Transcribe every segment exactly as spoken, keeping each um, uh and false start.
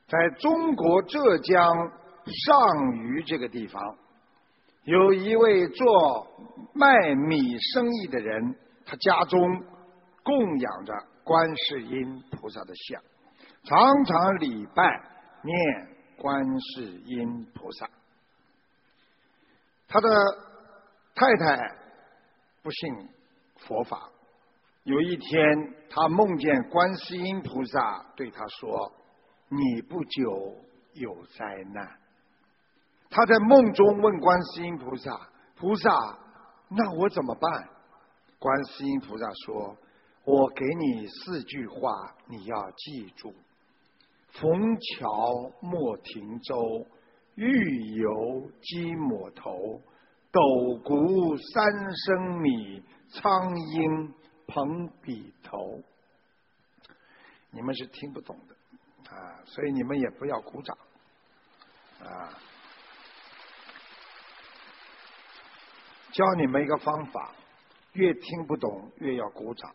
在中国浙江上虞这个地方，有一位做卖米生意的人，他家中供养着观世音菩萨的像，常常礼拜念观世音菩萨。他的太太不信佛法，有一天他梦见观世音菩萨对他说：你不久有灾难。他在梦中问观世音菩萨：菩萨，那我怎么办？观世音菩萨说：我给你四句话，你要记住：逢桥莫停舟，欲游鸡抹头，斗谷三升米，苍鹰蓬笔头。你们是听不懂的啊，所以你们也不要鼓掌啊。教你们一个方法，越听不懂越要鼓掌。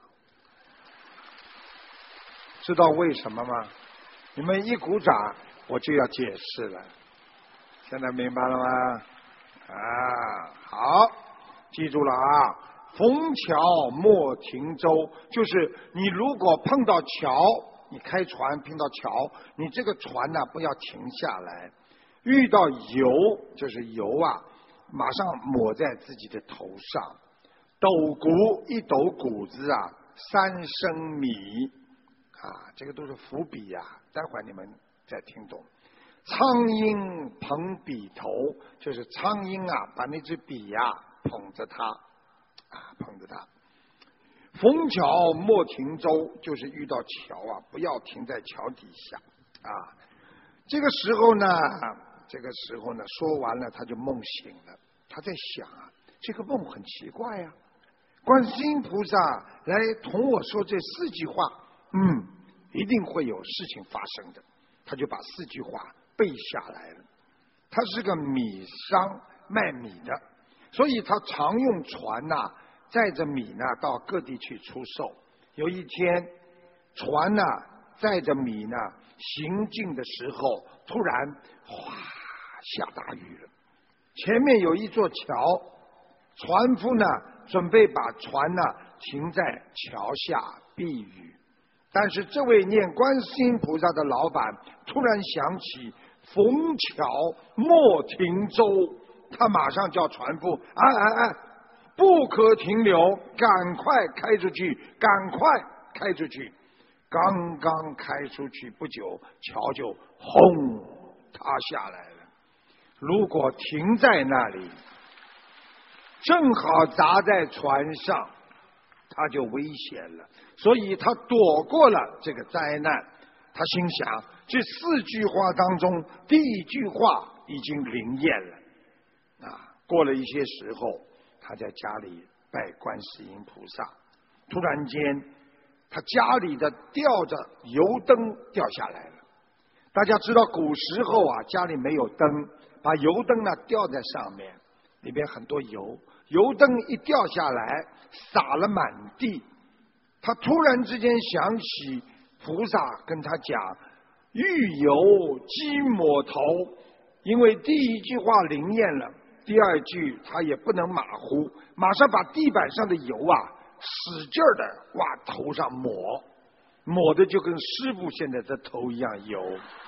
知道为什么吗？你们一鼓掌我就要解释了，现在明白了吗？啊，好，记住了啊！逢桥莫停舟，就是你如果碰到桥，你开船碰到桥，你这个船呢不要停下来。遇到油，就是油啊，马上抹在自己的头上。斗谷，一斗谷子啊，三升米啊，这个都是伏笔呀、啊，待会儿你们再听懂。苍鹰捧笔头，就是苍鹰啊，把那支笔呀、啊、捧着它，啊，捧着它。逢桥莫停舟，就是遇到桥啊，不要停在桥底下啊。这个时候呢，这个时候呢，说完了他就梦醒了。他在想啊，这个梦很奇怪呀、啊。观世音菩萨来同我说这四句话，嗯，一定会有事情发生的。他就把四句话背下来了。他是个米商，卖米的，所以他常用船呐、啊，载着米呢到各地去出售。有一天，船呢载着米呢行进的时候，突然哗下大雨了。前面有一座桥，船夫呢准备把船呢停在桥下避雨，但是这位念观世音菩萨的老板突然想起逢桥莫停舟，他马上叫船夫：哎哎哎，不可停留，赶快开出去，赶快开出去。刚刚开出去不久，桥就轰塌下来了。如果停在那里，正好砸在船上，他就危险了。所以他躲过了这个灾难。他心想，这四句话当中，第一句话已经灵验了。啊，过了一些时候，他在家里拜观世音菩萨，突然间，他家里的吊着油灯掉下来了。大家知道古时候啊，家里没有灯，把油灯呢吊在上面，里边很多油，油灯一掉下来，洒了满地。他突然之间想起菩萨跟他讲：欲游鸡抹头，因为第一句话灵验了，第二句他也不能马虎，马上把地板上的油啊使劲的往头上抹，抹的就跟师父现在的头一样油。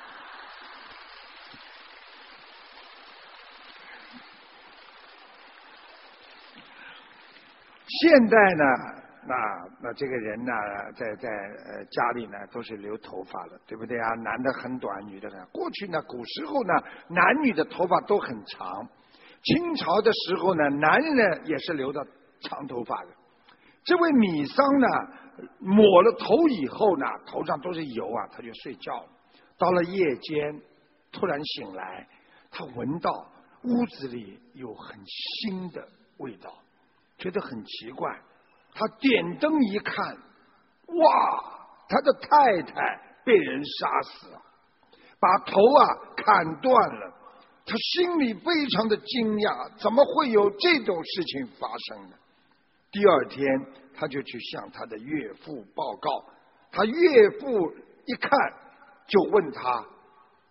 现在呢，那那这个人呢，在在呃家里呢都是留头发了，对不对啊？男的很短，女的很。过去呢，古时候呢，男女的头发都很长。清朝的时候呢，男人呢也是留的长头发的。这位米商呢，抹了头以后呢，头上都是油啊，他就睡觉了。到了夜间，突然醒来，他闻到屋子里有很腥的味道，觉得很奇怪。他点灯一看，哇，他的太太被人杀死了，把头啊砍断了。他心里非常的惊讶，怎么会有这种事情发生呢？第二天他就去向他的岳父报告，他岳父一看就问他：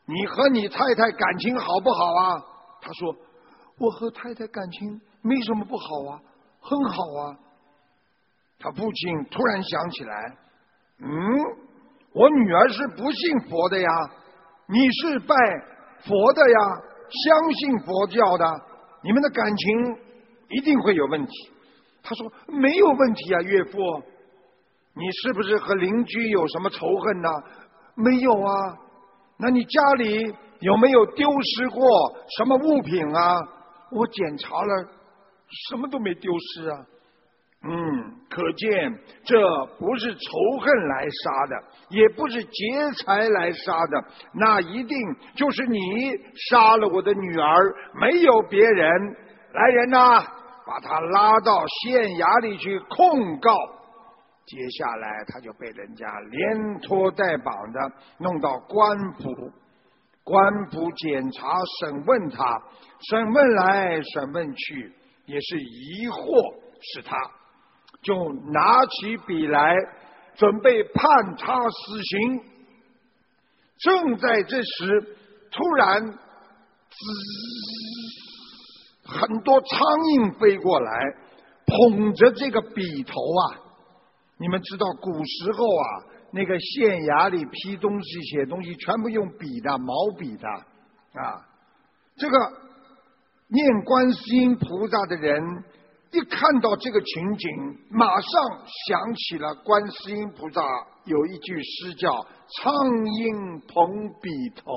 你和你太太感情好不好啊？他说我和太太感情没什么不好啊，很好啊。他父亲突然想起来，嗯，我女儿是不信佛的呀，你是拜佛的呀，相信佛教的，你们的感情一定会有问题。他说没有问题啊，岳父，你是不是和邻居有什么仇恨呢？没有啊。那你家里有没有丢失过什么物品啊？我检查了，什么都没丢失啊。嗯，可见这不是仇恨来杀的，也不是劫财来杀的，那一定就是你杀了我的女儿，没有别人。来人呐，把他拉到县衙里去控告。接下来他就被人家连拖带绑的弄到官府，官府检查审问他，审问来审问去也是疑惑是他，就拿起笔来准备判他死刑。正在这时，突然滋，很多苍蝇飞过来，捧着这个笔头啊。你们知道古时候啊，那个县衙里批东西写东西全部用笔的，毛笔的啊。这个念观世音菩萨的人一看到这个情景，马上想起了观世音菩萨有一句诗叫苍蝇捧笔头。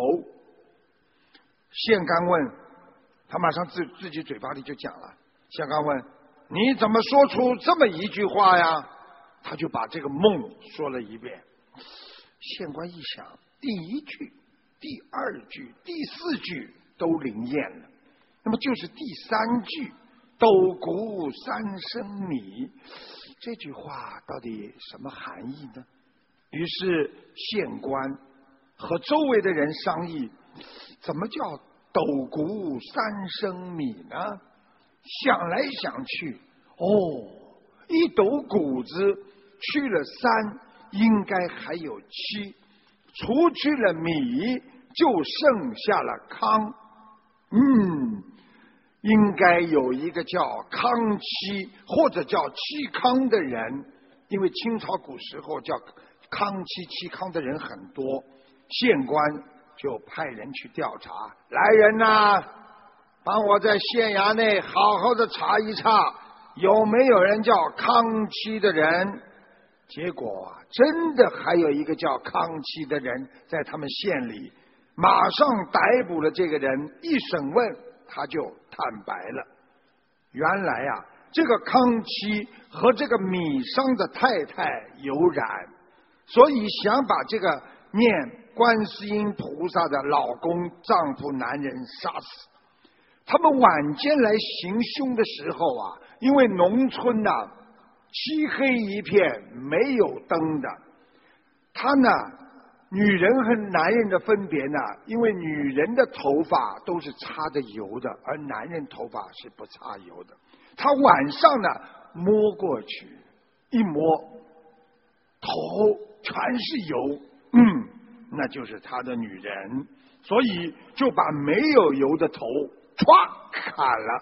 县官问他，马上自自己嘴巴里就讲了。县官问你怎么说出这么一句话呀？他就把这个梦说了一遍。县官一想，第一句、第二句、第四句都灵验了，那么就是第三句斗谷三升米，这句话到底什么含义呢？于是县官和周围的人商议，怎么叫斗谷三升米呢？想来想去，哦，一斗谷子去了三，应该还有七，除去了米，就剩下了康。嗯，应该有一个叫康七或者叫七康的人，因为清朝古时候叫康七七康的人很多。县官就派人去调查，来人呐，帮我在县衙内好好的查一查，有没有人叫康七的人。结果真的还有一个叫康七的人在他们县里，马上逮捕了这个人，一审问他就坦白了。原来啊，这个康七和这个米商的太太有染，所以想把这个念观世音菩萨的老公丈夫男人杀死。他们晚间来行凶的时候啊，因为农村呐、啊漆黑一片，没有灯的。他呢，女人和男人的分别呢，因为女人的头发都是擦着油的，而男人头发是不擦油的。他晚上呢摸过去，一摸头全是油，嗯，那就是他的女人，所以就把没有油的头歘砍了。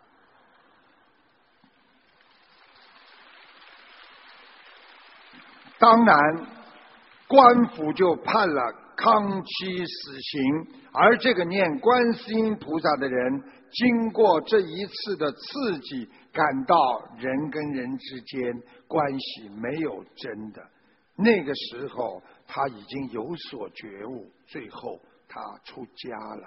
当然官府就判了康七死刑，而这个念观世音菩萨的人经过这一次的刺激，感到人跟人之间关系没有真的，那个时候他已经有所觉悟，最后他出家了。